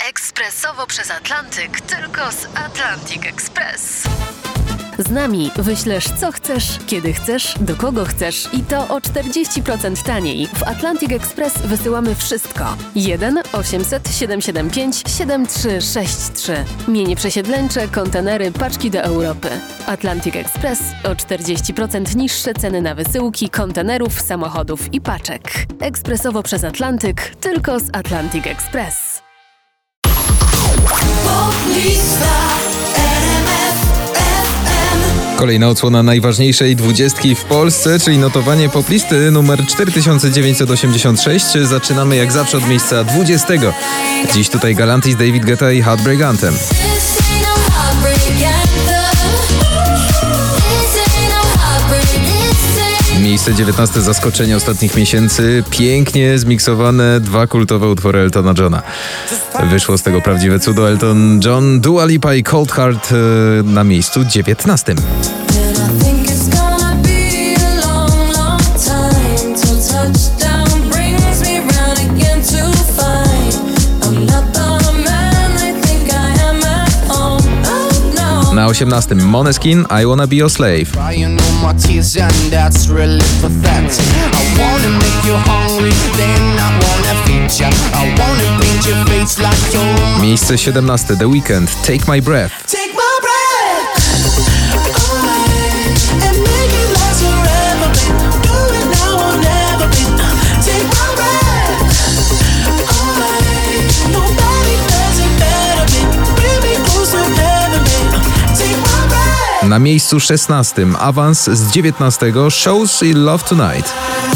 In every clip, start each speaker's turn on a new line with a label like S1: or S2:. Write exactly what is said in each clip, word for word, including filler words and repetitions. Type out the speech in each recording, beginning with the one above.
S1: Ekspresowo przez Atlantyk, tylko z Atlantic Express.
S2: Z nami wyślesz co chcesz, kiedy chcesz, do kogo chcesz i to o czterdzieści procent taniej. W Atlantic Express wysyłamy wszystko. jeden osiemset siedemset siedemdziesiąt pięć siedemdziesiąt trzy sześćdziesiąt trzy. Mienie przesiedleńcze, kontenery, paczki do Europy. Atlantic Express o czterdzieści procent niższe ceny na wysyłki, kontenerów, samochodów i paczek. Ekspresowo przez Atlantyk, tylko z Atlantic Express.
S3: Kolejna odsłona najważniejszej dwudziestki w Polsce, czyli notowanie poplisty numer cztery tysiące dziewięćset osiemdziesiąt sześć. Zaczynamy jak zawsze od miejsca dwudziestego. Dziś tutaj Galantis, David Guetta i Heartbreak Anthem. Miejsce dziewiętnaste, zaskoczenie ostatnich miesięcy. Pięknie zmiksowane dwa kultowe utwory Eltona Johna. Wyszło z tego prawdziwe cudo. Elton John, Dua Lipa i Cold Heart na miejscu dziewiętnastym. Na osiemnastym Måneskin, I Wanna Be Your Slave. Miejsce siedemnaste The Weeknd, Take My Breath. Na miejscu szesnastym awans z dziewiętnastego Shows i Love Tonight.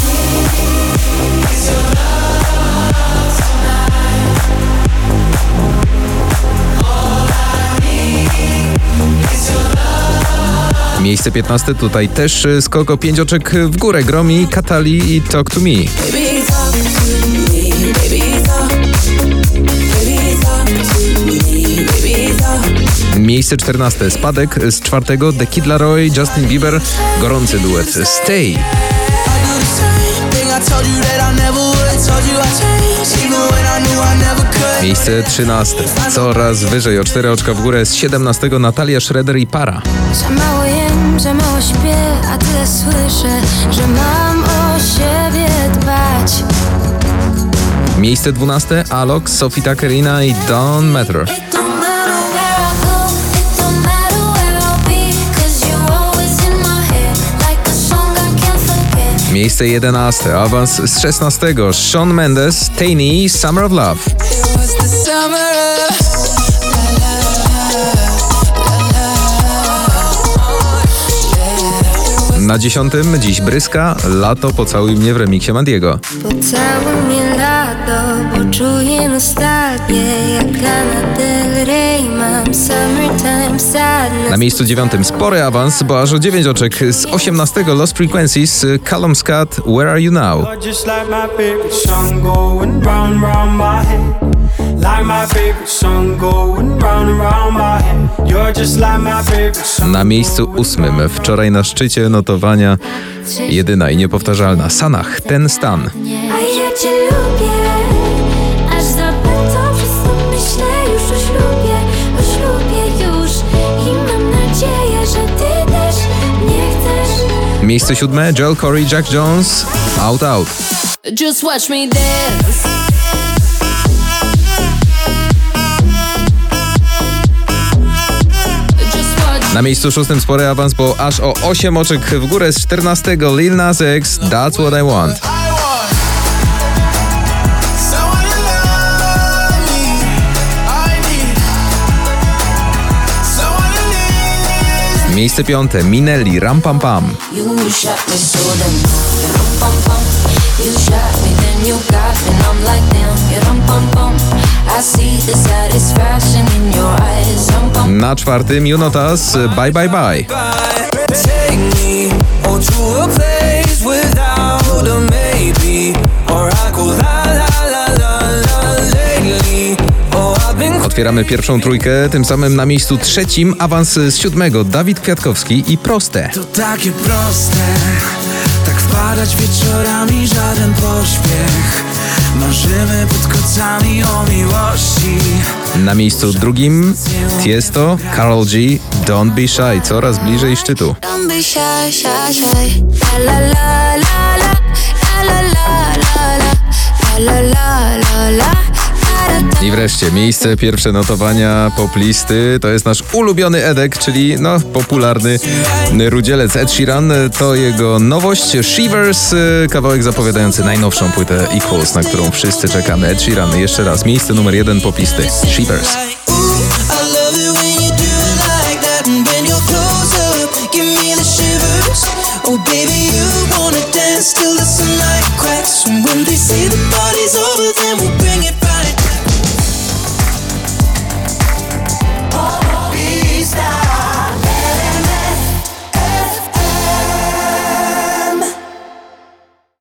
S3: Miejsce piętnaste, tutaj też skok o pięć oczek w górę. Gromi, Katali i Talk to Me. Miejsce czternaste, spadek z czwartego The Kid Laroi, Justin Bieber, gorący duet Stay. Miejsce trzynaste, coraz wyżej o cztery oczka w górę, z siedemnastego Natalia Schroeder i Para.
S4: Że mało jem, że mało śpię, a tyle słyszę, że mam o siebie dbać.
S3: Miejsce dwunaste, Alok, Sophie Tuckerina i Don't Matter. Miejsce jedenaste, awans z szesnastego Shawn Mendes, Tainy, Summer of Love. Na dziesiątym dziś Bryska, Lato, Pocałuj mnie w remiksie Mandiego.
S4: Pocałuj mnie lato, bo czuję nostalgię, jak Lana Del Rey, mam summertime sadness.
S3: Na miejscu dziewiątym spory awans, bo aż o dziewięć oczek z osiemnastego Lost Frequencies, Callum Scott, Where Are You Now? Na miejscu ósmym, wczoraj na szczycie notowania, jedyna i niepowtarzalna Sanach, Ten stan.
S4: A ja cię lubię, aż zapytam, wszystko myślę już o ślubie, o ślubie już i mam nadzieję, że ty też nie chcesz.
S3: Miejsce siódme, Joel Corey, Jack Jones, Out Out.
S4: Just watch me dance.
S3: Na miejscu szóstym spory awans, bo aż o osiem oczek w górę, z czternastego Lil Nas X, That's What I Want. Miejsce piąte, Minelli, Ram Pam Pam. Na czwartym You Not Us, Bye Bye Bye. Otwieramy pierwszą trójkę, tym samym na miejscu trzecim awans z siódmego Dawid Kwiatkowski i Proste.
S5: To takie proste, tak wpadać wieczorami, żaden pośpiech. Marzymy pod kocami o miłości.
S3: Na miejscu drugim Tiesto, Karol G, Don't Be Shy, coraz bliżej szczytu.
S4: Don't be shy, shy, shy. La la la la la, la la la la la, la la la la.
S3: I wreszcie miejsce pierwsze notowania poplisty to jest nasz ulubiony Edek, czyli no popularny rudzielec Ed Sheeran. To jego nowość Shivers, kawałek zapowiadający najnowszą płytę Equals, na którą wszyscy czekamy. Ed Sheeran, jeszcze raz, miejsce numer jeden poplisty, Shivers.
S5: Oh baby, you wanna dance till the sunlight cracks. And when they say the